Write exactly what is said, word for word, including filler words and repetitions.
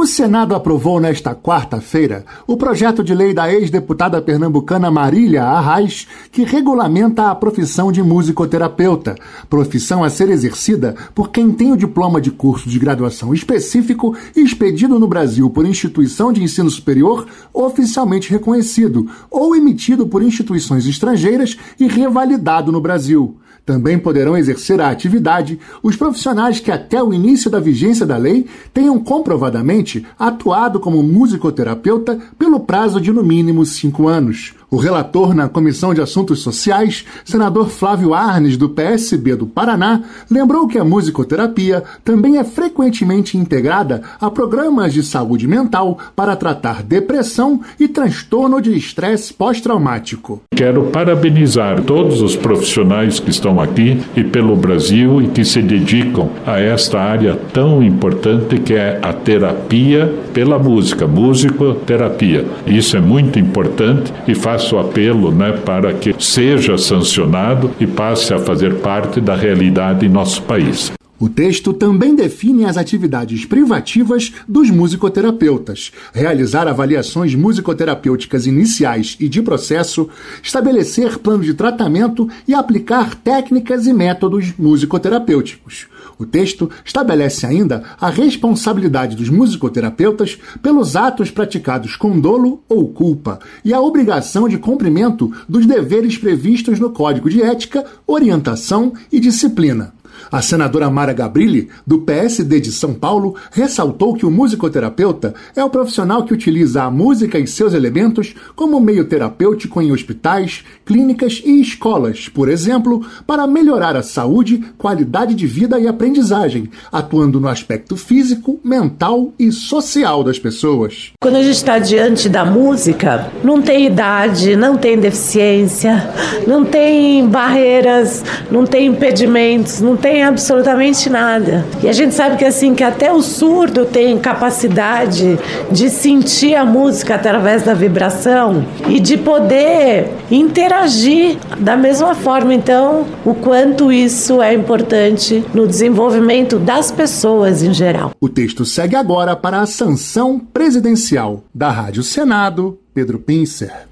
Senado aprovou nesta quarta-feira o projeto de lei da ex-deputada pernambucana Marília Arraes, que regulamenta a profissão de musicoterapeuta, profissão a ser exercida por quem tem o diploma de curso de graduação específico expedido no Brasil por instituição de ensino superior oficialmente reconhecido ou emitido por instituições estrangeiras e revalidado no Brasil. Também poderão exercer a atividade os profissionais que até o início da vigência da lei tenham comprovadamente atuado como musicoterapeuta pelo prazo de no mínimo cinco anos. O relator na Comissão de Assuntos Sociais, senador Flávio Arnes, do P S B do Paraná, lembrou que a musicoterapia também é frequentemente integrada a programas de saúde mental para tratar depressão e transtorno de estresse pós-traumático. Quero parabenizar todos os profissionais que estão aqui e pelo Brasil e que se dedicam a esta área tão importante que é a terapia pela música, musicoterapia. Isso é muito importante e faz Faço apelo, né, para que seja sancionado e passe a fazer parte da realidade em nosso país. O texto também define as atividades privativas dos musicoterapeutas, realizar avaliações musicoterapêuticas iniciais e de processo, estabelecer plano de tratamento e aplicar técnicas e métodos musicoterapêuticos. O texto estabelece ainda a responsabilidade dos musicoterapeutas pelos atos praticados com dolo ou culpa e a obrigação de cumprimento dos deveres previstos no Código de Ética, Orientação e Disciplina. A senadora Mara Gabrilli, do P S D de São Paulo, ressaltou que o musicoterapeuta é o profissional que utiliza a música e seus elementos como meio terapêutico em hospitais, clínicas e escolas, por exemplo, para melhorar a saúde, qualidade de vida e aprendizagem, atuando no aspecto físico, mental e social das pessoas. Quando a gente está diante da música, não tem idade, não tem deficiência, não tem barreiras, não tem impedimentos, não tem absolutamente nada. E a gente sabe que assim, que até o surdo tem capacidade de sentir a música através da vibração e de poder interagir da mesma forma. Então, o quanto isso é importante no desenvolvimento das pessoas em geral. O texto segue agora para a sanção presidencial. Da Rádio Senado, Pedro Pincer.